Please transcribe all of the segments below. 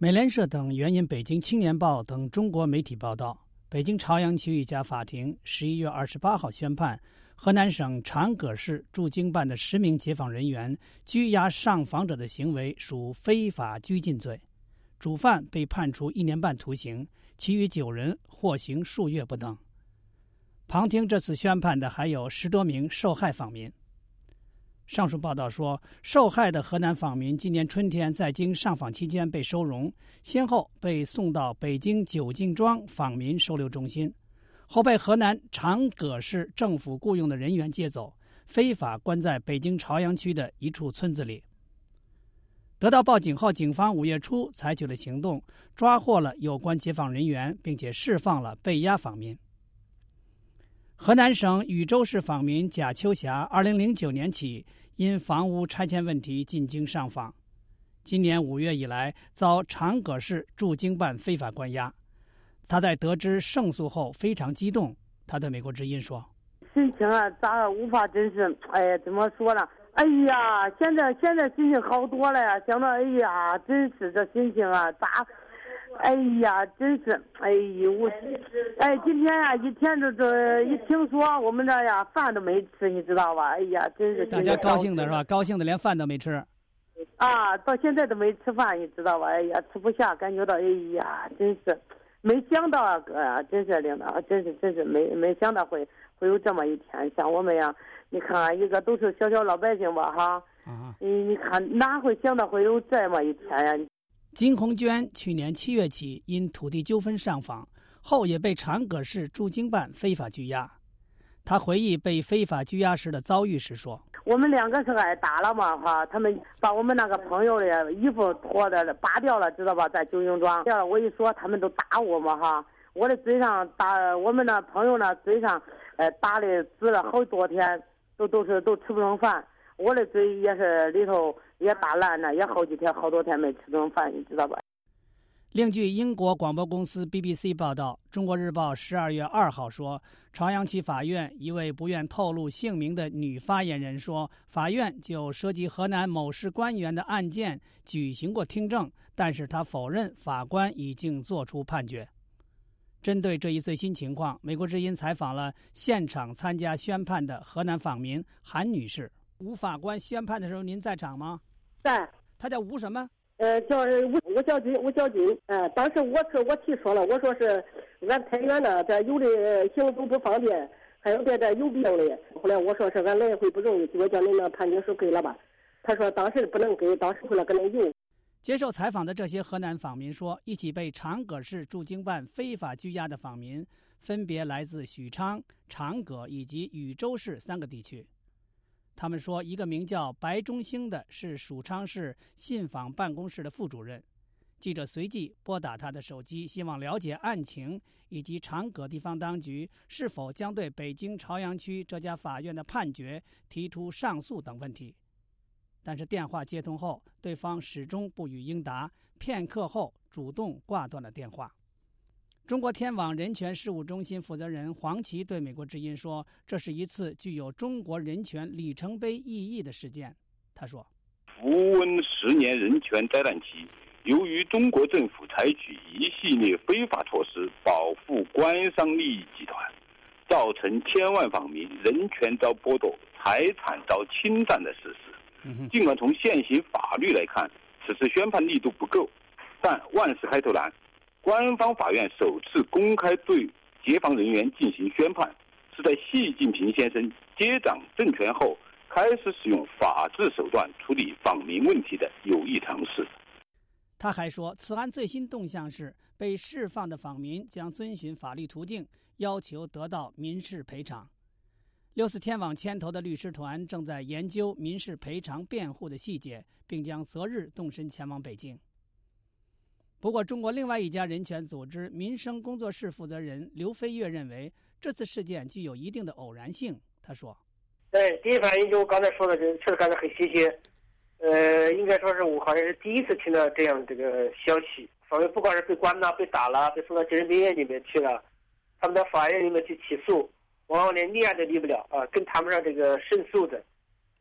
美联社等援引北京青年报等中国媒体报道，北京朝阳区一家法庭11月28号宣判，河南省长葛市驻京办的10名解放人员拘押上访者的行为属非法拘禁罪，主犯被判处1年半徒刑，其余9人获刑数月不等。旁听这次宣判的还有10多名受害访民。上述报道说，受害的河南访民今年春天在京上访期间被收容，先后被送到北京九敬庄访民收留中心，后被河南长葛市政府雇佣的人员接走，非法关在北京朝阳区的一处村子里。得到报警后，警方5月初采取了行动，抓获了有关解放人员，并且释放了被押访民。河南省禹州市访民贾秋霞2009年起因房屋拆迁问题进京上访，今年5月以来遭长葛市驻京办非法关押。他在得知胜诉后非常激动，他对美国之音说：“ 心情啊，咋无法真是，怎么说呢？哎呀，现在心情好多了呀，想到哎呀，真是这心情啊，咋？哎呀，真是，今天呀，一天这一听说我们这呀，饭都没吃，你知道吧？哎呀，真是大家高兴的是吧？高兴的连饭都没吃。 啊，到现在都没吃饭，你知道吧？哎呀，吃不下，感觉到哎呀，真是没想到啊，哥呀，真是领导，真是没想到会有这么一天。像我们呀，你看一个都是小老百姓吧，哈，你看哪会想到会有这么一天呀？” 金红娟去年7月起因土地纠纷上访，后也被长葛市驻京办非法拘押。她回忆被非法拘押时的遭遇时说：“ 我们2个是挨打了嘛，哈，他们把我们那个朋友的衣服脱的扒掉了，知道吧？在九敬庄，我一说他们都打我嘛，哈，我的嘴上打我们那朋友呢嘴上，打的紫了好多天，都吃不上饭。我的嘴也是里头也打烂了，也好多天没吃上饭，你知道吧？” 另据英国广播公司 BBC 报道，《中国日报》12月2号说，朝阳区法院一位不愿透露姓名的女发言人说，法院就涉及河南某市官员的案件举行过听证，但是他否认法官已经作出判决。针对这一最新情况，美国之音采访了现场参加宣判的河南访民韩女士。吴法官宣判的时候，您在场吗？ 在。 他叫吴什么？ 叫吴小军。当时我提说了，我说是俺太远了，这有的行走不方便，还有这有病的。后来我说是俺来回不容易，我叫您那判决书给了吧。他说当时不能给，当时回来跟他邮。 接受采访的这些河南访民说，一起被长葛市驻京办非法拘押的访民分别来自许昌、长葛以及禹州市3个地区。他们说，一个名叫白中兴的是蜀昌市信访办公室的副主任。记者随即拨打他的手机，希望了解案情以及长葛地方当局是否将对北京朝阳区这家法院的判决提出上诉等问题。但是电话接通后，对方始终不予应答，片刻后主动挂断了电话。中国天网人权事务中心负责人黄琦对美国之音说，这是一次具有中国人权里程碑意义的事件。他说， 符文10年人权灾难期，由于中国政府采取一系列非法措施保护官商利益集团，造成千万访民人权遭剥夺、财产遭侵占的事实。尽管从现行法律来看，此次宣判力度不够，但万事开头难。官方法院首次公开对解放人员进行宣判，是在习近平先生接掌政权后开始使用法治手段处理访民问题的有益尝试。 他还说，此案最新动向是被释放的访民将遵循法律途径，要求得到民事赔偿。6·4天网牵头的律师团正在研究民事赔偿辩护的细节，并将择日动身前往北京。不过，中国另外一家人权组织民生工作室负责人刘飞跃认为，这次事件具有一定的偶然性。他说：“ 对，第一反应就我刚才说的，确实感到很稀奇。应该说是我好像是第一次听到这样这个消息。访民不管是被关了、被打了、被送到精神病院里面去了，他们在法院里面去起诉，往往连立案都立不了啊，跟谈不上这个胜诉的。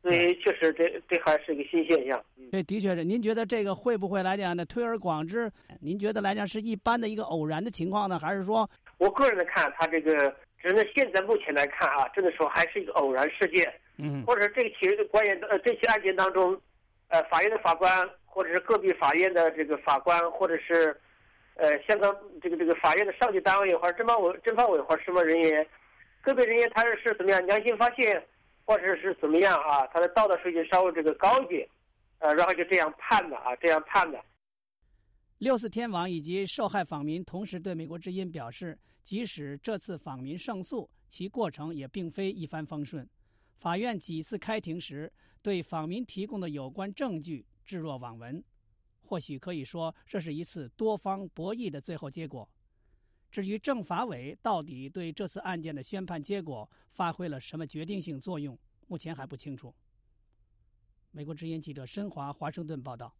所以确实这还是一个新现象。 这的确是。您觉得这个会不会来讲呢？推而广之，您觉得来讲是一般的一个偶然的情况呢，还是说？ 我个人的看，他这个只能现在目前来看啊，真的说还是一个偶然事件。或者这起这起案件当中，法院的法官或者是个别法院的这个法官，或者是香港这个法院的上级单位或者侦判委或者什么人员，个别人员他是怎么样良心发现，或者是怎么样啊，他的道德水准稍微这个高一点，然后就这样判的。 6·4天网以及受害访民同时对美国之音表示，即使这次访民胜诉，其过程也并非一帆风顺。法院几次开庭时对访民提供的有关证据置若罔闻，或许可以说这是一次多方博弈的最后结果。至于政法委到底对这次案件的宣判结果发挥了什么决定性作用，目前还不清楚。美国之音记者申华华盛顿报道。